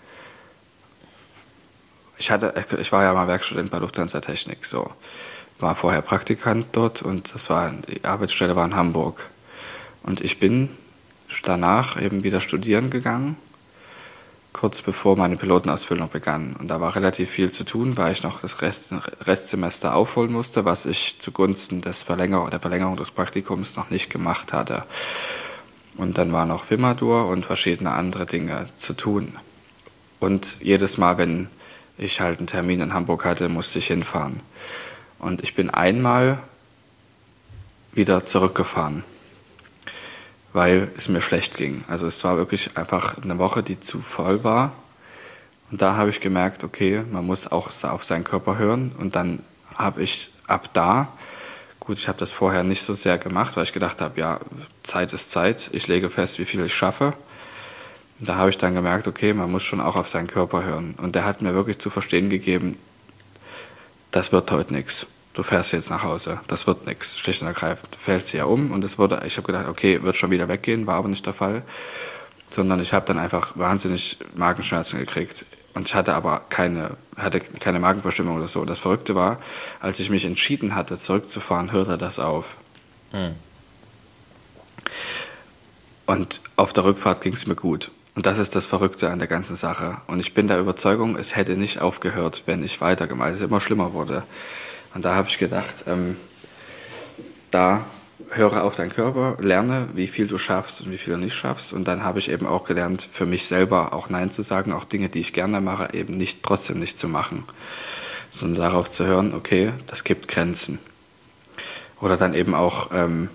ich war ja mal Werkstudent bei Lufthansa Technik, so, war vorher Praktikant dort und die Arbeitsstelle war in Hamburg. Und ich bin danach eben wieder studieren gegangen, kurz bevor meine Pilotenausbildung begann. Und da war relativ viel zu tun, weil ich noch das Restsemester aufholen musste, was ich zugunsten der Verlängerung des Praktikums noch nicht gemacht hatte. Und dann war noch Wimadur und verschiedene andere Dinge zu tun. Und jedes Mal, wenn ich halt einen Termin in Hamburg hatte, musste ich hinfahren. Und ich bin einmal wieder zurückgefahren, weil es mir schlecht ging. Also es war wirklich einfach eine Woche, die zu voll war. Und da habe ich gemerkt, okay, man muss auch auf seinen Körper hören. Und dann habe ich ab da, gut, ich habe das vorher nicht so sehr gemacht, weil ich gedacht habe, ja, Zeit ist Zeit, ich lege fest, wie viel ich schaffe. Und da habe ich dann gemerkt, okay, man muss schon auch auf seinen Körper hören. Und der hat mir wirklich zu verstehen gegeben, das wird heute nichts. Du fährst jetzt nach Hause, das wird nichts, schlicht und ergreifend. Du fällst ja um und ich habe gedacht, okay, wird schon wieder weggehen, war aber nicht der Fall. Sondern ich habe dann einfach wahnsinnig Magenschmerzen gekriegt. Und ich hatte aber keine Magenverstimmung oder so. Das Verrückte war, als ich mich entschieden hatte, zurückzufahren, hörte das auf. Und auf der Rückfahrt ging es mir gut. Und das ist das Verrückte an der ganzen Sache. Und ich bin der Überzeugung, es hätte nicht aufgehört, wenn ich weitergemacht hätte, es immer schlimmer wurde. Und da habe ich gedacht, da höre auf deinen Körper, lerne, wie viel du schaffst und wie viel du nicht schaffst. Und dann habe ich eben auch gelernt, für mich selber auch Nein zu sagen, auch Dinge, die ich gerne mache, eben trotzdem nicht zu machen. Sondern darauf zu hören, okay, das gibt Grenzen. Oder dann eben auch,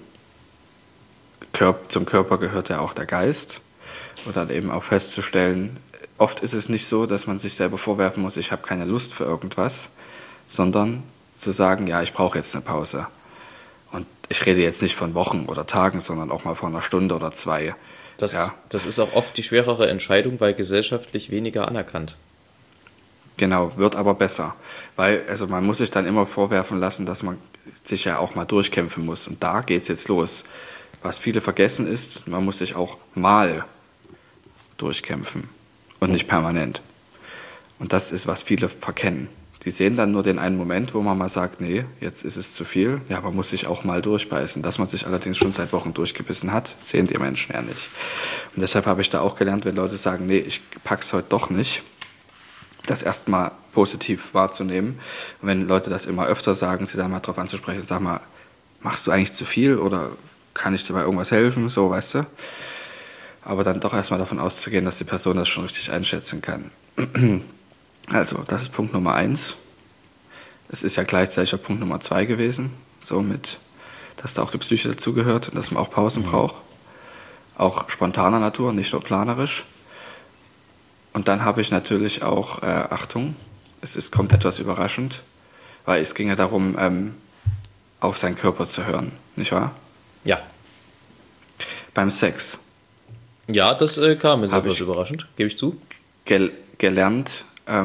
zum Körper gehört ja auch der Geist. Und dann eben auch festzustellen, oft ist es nicht so, dass man sich selber vorwerfen muss, ich habe keine Lust für irgendwas, sondern zu sagen, ja, ich brauche jetzt eine Pause. Und ich rede jetzt nicht von Wochen oder Tagen, sondern auch mal von einer Stunde oder 2. Das ist auch oft die schwerere Entscheidung, weil gesellschaftlich weniger anerkannt. Genau, wird aber besser. Weil man muss sich dann immer vorwerfen lassen, dass man sich ja auch mal durchkämpfen muss. Und da geht es jetzt los. Was viele vergessen ist, man muss sich auch mal durchkämpfen und nicht permanent. Und das ist, was viele verkennen. Die sehen dann nur den einen Moment, wo man mal sagt, nee, jetzt ist es zu viel. Ja, man muss sich auch mal durchbeißen. Dass man sich allerdings schon seit Wochen durchgebissen hat, sehen die Menschen ja nicht. Und deshalb habe ich da auch gelernt, wenn Leute sagen, nee, ich pack's heute doch nicht, das erstmal positiv wahrzunehmen. Und wenn Leute das immer öfter sagen, sie dann mal drauf anzusprechen, sag mal, machst du eigentlich zu viel oder kann ich dir bei irgendwas helfen, so, weißt du? Aber dann doch erstmal davon auszugehen, dass die Person das schon richtig einschätzen kann. Also, das ist Punkt Nummer 1. Es ist ja gleichzeitig auch Punkt Nummer 2 gewesen, somit, dass da auch die Psyche dazugehört und dass man auch Pausen braucht. Auch spontaner Natur, nicht nur planerisch. Und dann habe ich natürlich auch, Achtung, kommt etwas überraschend, weil es ging ja darum, auf seinen Körper zu hören, nicht wahr? Ja. Beim Sex. Ja, das kam jetzt Hab etwas ich- überraschend, gebe ich zu. Gelernt,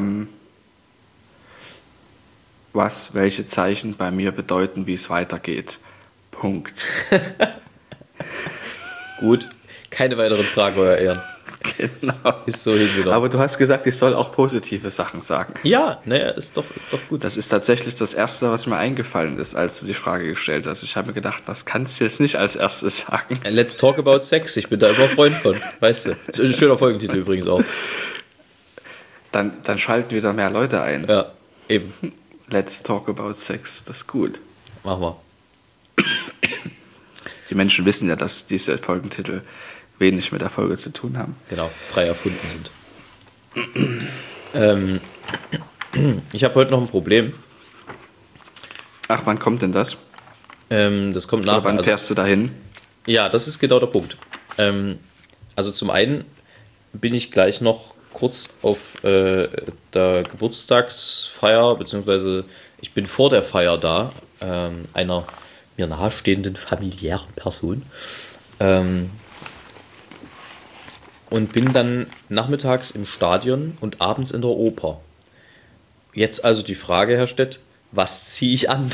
welche Zeichen bei mir bedeuten, wie es weitergeht. Punkt. Gut, keine weiteren Fragen, euer Ehren. Genau. Ist so hingenommen. Aber du hast gesagt, ich soll auch positive Sachen sagen. Ja, naja, ist doch gut. Das ist tatsächlich das Erste, was mir eingefallen ist, als du die Frage gestellt hast. Ich habe mir gedacht, das kannst du jetzt nicht als erstes sagen. Let's talk about Sex. Ich bin da immer Freund von, weißt du. Ist ein schöner Folgentitel übrigens auch. Dann schalten wieder mehr Leute ein. Ja, eben. Let's talk about sex. Das ist gut. Machen wir. Die Menschen wissen ja, dass diese Folgentitel wenig mit der Folge zu tun haben. Genau, frei erfunden sind. Ich habe heute noch ein Problem. Ach, wann kommt denn das? Das kommt Oder nachher. wann Also, fährst du dahin? ja, das ist genau der Punkt. Also zum einen bin ich gleich noch kurz auf der Geburtstagsfeier, beziehungsweise ich bin vor der Feier da, einer mir nahestehenden familiären Person. Und bin dann nachmittags im Stadion und abends in der Oper. Jetzt also die Frage, Herr Stett, was ziehe ich an?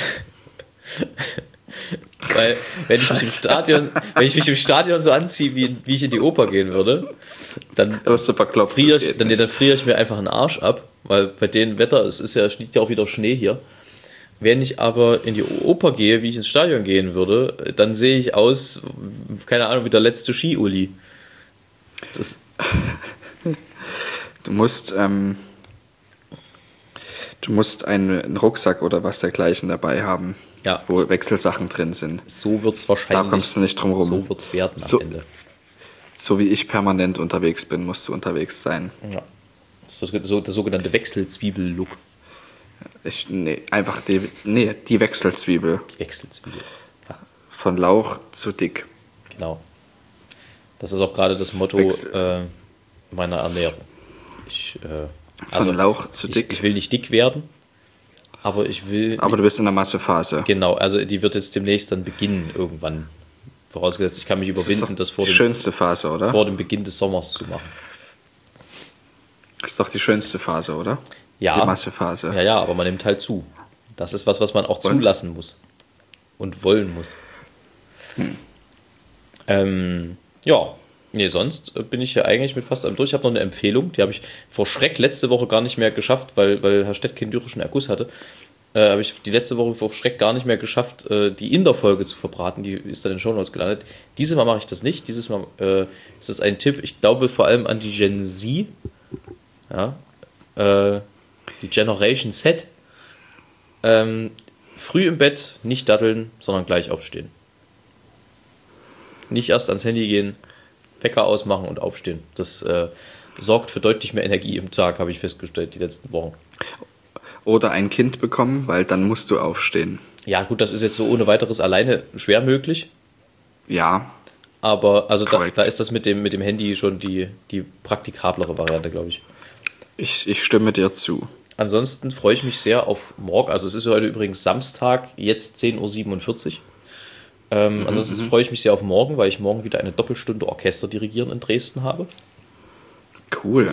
Weil, wenn ich mich im Stadion so anziehe, wie ich in die Oper gehen würde, dann Wirst du verklopft? friere das ich, geht dann nicht. friere ich mir einfach einen Arsch ab, weil bei dem Wetter, es liegt ja auch wieder Schnee hier. Wenn ich aber in die Oper gehe, wie ich ins Stadion gehen würde, dann sehe ich aus, keine Ahnung, wie der letzte Ski-Uli. Das, Du musst einen Rucksack oder was dergleichen dabei haben, ja, wo Wechselsachen drin sind. so wird es Da wahrscheinlich. kommst du nicht drum rum. So wird es werden am So- Ende. So wie ich permanent unterwegs bin, musst du unterwegs sein. Ja. Das ist so der sogenannte Wechselzwiebel-Look. Die Wechselzwiebel. Die Wechselzwiebel. Ja, Von Lauch zu dick. genau. Das ist auch gerade das Motto meiner Ernährung. Von Lauch zu dick. Ich will nicht dick werden, aber ich will. Aber du bist in der Massephase. Genau, also die wird jetzt demnächst dann beginnen irgendwann. Vorausgesetzt, ich kann mich überwinden, das die schönste Phase, oder? vor dem Beginn des Sommers zu machen. Ist doch die schönste Phase, oder? Ja. Die Massephase. Ja, aber man nimmt halt zu. Das ist was man auch Und? zulassen muss. Und wollen muss. Ja, nee, sonst bin ich ja eigentlich mit fast allem durch. Ich habe noch eine Empfehlung, die habe ich vor Schreck letzte Woche gar nicht mehr geschafft, weil Herr Stett keinen lyrischen Erguss hatte. Habe ich die letzte Woche vor Schreck gar nicht mehr geschafft, die Inder-Folge zu verbraten. Die ist dann in den Shownotes gelandet. Dieses Mal mache ich das nicht. Dieses Mal ist das ein Tipp, ich glaube vor allem an die Gen Z. Ja, die Generation Z. Früh im Bett, nicht datteln, sondern gleich aufstehen. Nicht erst ans Handy gehen, Wecker ausmachen und aufstehen. Das sorgt für deutlich mehr Energie im Tag, habe ich festgestellt, die letzten Wochen. Oder ein Kind bekommen, weil dann musst du aufstehen. Ja, gut, das ist jetzt so ohne weiteres alleine schwer möglich. Ja, Aber also Korrekt. da ist das mit dem Handy schon die praktikablere Variante, glaube ich. ich stimme dir zu. Ansonsten freue ich mich sehr auf morgen. Also es ist heute übrigens Samstag, jetzt 10:47 Uhr. Ansonsten freue ich mich sehr auf morgen, weil ich morgen wieder eine Doppelstunde Orchester dirigieren in Dresden habe. Cool.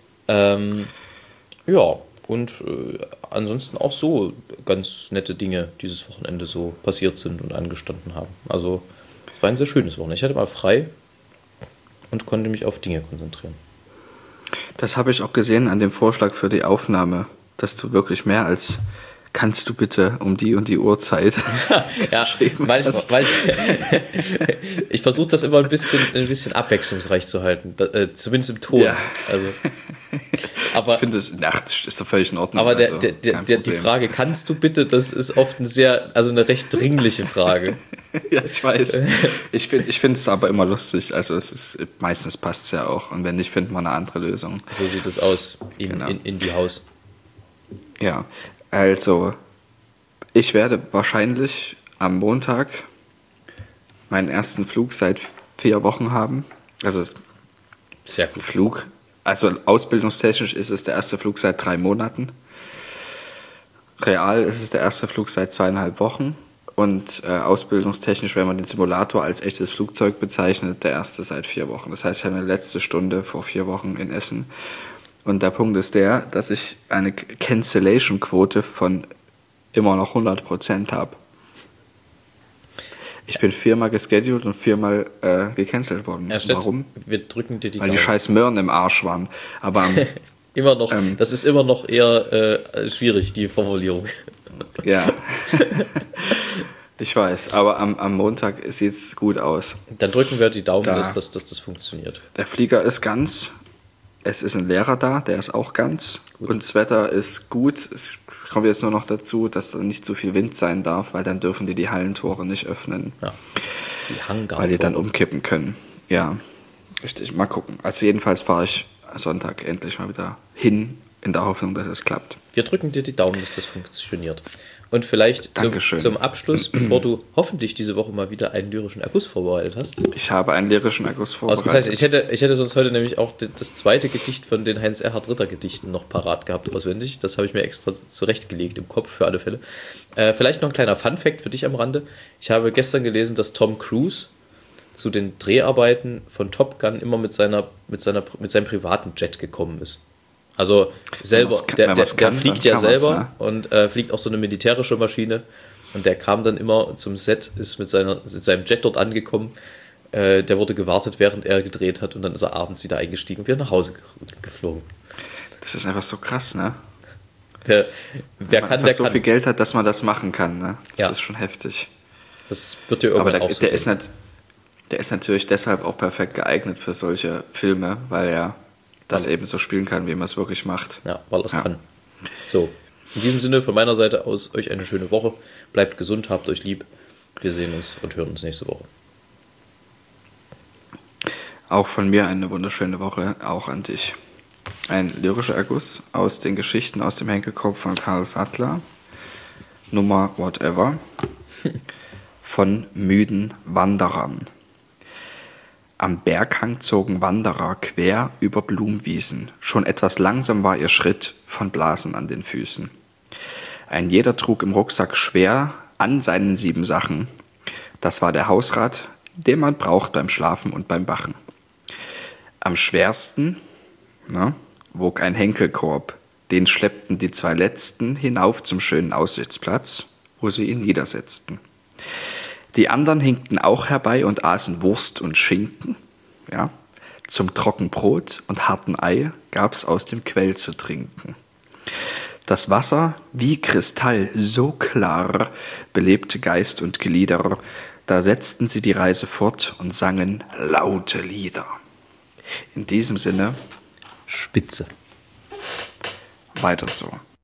Ja, und ansonsten auch so ganz nette Dinge dieses Wochenende so passiert sind und angestanden haben. Also es war ein sehr schönes Wochenende. Ich hatte mal frei und konnte mich auf Dinge konzentrieren. Das habe ich auch gesehen an dem Vorschlag für die Aufnahme, dass du wirklich mehr als kannst du bitte um die und die Uhrzeit Ja, manchmal, ich versuche das immer ein bisschen abwechslungsreich zu halten, zumindest im Ton. Ja. Also, aber Ich finde, das ist doch völlig in Ordnung. aber also, kein die Problem. Frage, kannst du bitte, das ist oft eine recht dringliche Frage. Ja, ich weiß. Ich find es aber immer lustig. Also meistens passt es ja auch. Und wenn nicht, findet man eine andere Lösung. So sieht es aus Genau. in die Haus. Ja, also ich werde wahrscheinlich am Montag meinen ersten Flug seit 4 Wochen haben. Also Sehr gut. Flug, also ausbildungstechnisch ist es der erste Flug seit 3 Monaten. Real ist es der erste Flug seit 2,5 Wochen. Und ausbildungstechnisch, wenn man den Simulator als echtes Flugzeug bezeichnet, der erste seit 4 Wochen. Das heißt, ich habe meine letzte Stunde vor 4 Wochen in Essen. Und der Punkt ist der, dass ich eine Cancellation-Quote von immer noch 100% habe. Ich bin 4-mal gescheduled und 4-mal gecancelt worden. Warum? Wir drücken dir die Weil die Daumen. scheiß Möhren im Arsch waren. Aber Immer noch, das ist immer noch eher schwierig, die Formulierung. ja, ich weiß. Aber am Montag sieht es gut aus. Dann drücken wir die Daumen, Da. dass das funktioniert. Der Flieger ist ganz. Es ist ein Lehrer da, der ist auch ganz. Und das Wetter ist gut. Es kommt jetzt nur noch dazu, dass da nicht zu viel Wind sein darf, weil dann dürfen die Hallentore nicht öffnen, Ja. Die Hangar. weil die dann umkippen können. Ja, richtig. Mal gucken. Also jedenfalls fahre ich Sonntag endlich mal wieder hin, in der Hoffnung, dass es klappt. Wir drücken dir die Daumen, dass das funktioniert. Und vielleicht Dankeschön. zum Abschluss, bevor du hoffentlich diese Woche mal wieder einen lyrischen Erguss vorbereitet hast. Ich habe einen lyrischen Erguss vorbereitet. Ausgezeichnet. Ich hätte sonst heute nämlich auch das zweite Gedicht von den Heinz-Erhard Ritter-Gedichten noch parat gehabt auswendig. Das habe ich mir extra zurechtgelegt im Kopf für alle Fälle. Vielleicht noch ein kleiner Funfact für dich am Rande. Ich habe gestern gelesen, dass Tom Cruise zu den Dreharbeiten von Top Gun immer mit seinem privaten Jet gekommen ist. Also selber, der fliegt ja selber und fliegt auch so eine militärische Maschine. Und der kam dann immer zum Set, ist mit seinem Jet dort angekommen. Der wurde gewartet, während er gedreht hat. Und dann ist er abends wieder eingestiegen und wieder nach Hause geflogen. Das ist einfach so krass, ne? Wer Wenn man kann, einfach der so kann. viel Geld hat, dass man das machen kann, ne? Das Ja. ist schon heftig. Das wird dir Aber irgendwann auch so der gehen. ist natürlich deshalb auch perfekt geeignet für solche Filme, weil er das eben so spielen kann, wie man es wirklich macht. Ja, weil er es Ja. kann. So, in diesem Sinne von meiner Seite aus euch eine schöne Woche. Bleibt gesund, habt euch lieb. Wir sehen uns und hören uns nächste Woche. Auch von mir eine wunderschöne Woche, auch an dich. Ein lyrischer Erguss aus den Geschichten aus dem Henkelkopf von Karl Sattler, Nummer whatever, von müden Wanderern. Am Berghang zogen Wanderer quer über Blumenwiesen. Schon etwas langsam war ihr Schritt von Blasen an den Füßen. Ein jeder trug im Rucksack schwer an seinen 7 Sachen. Das war der Hausrat, den man braucht beim Schlafen und beim Wachen. Am schwersten wog ein Henkelkorb. Den schleppten die 2 Letzten hinauf zum schönen Aussichtsplatz, wo sie ihn niedersetzten. Die anderen hinkten auch herbei und aßen Wurst und Schinken. Ja. Zum Trockenbrot und harten Ei gab's aus dem Quell zu trinken. Das Wasser, wie Kristall, so klar, belebte Geist und Glieder. Da setzten sie die Reise fort und sangen laute Lieder. In diesem Sinne, Spitze. weiter so.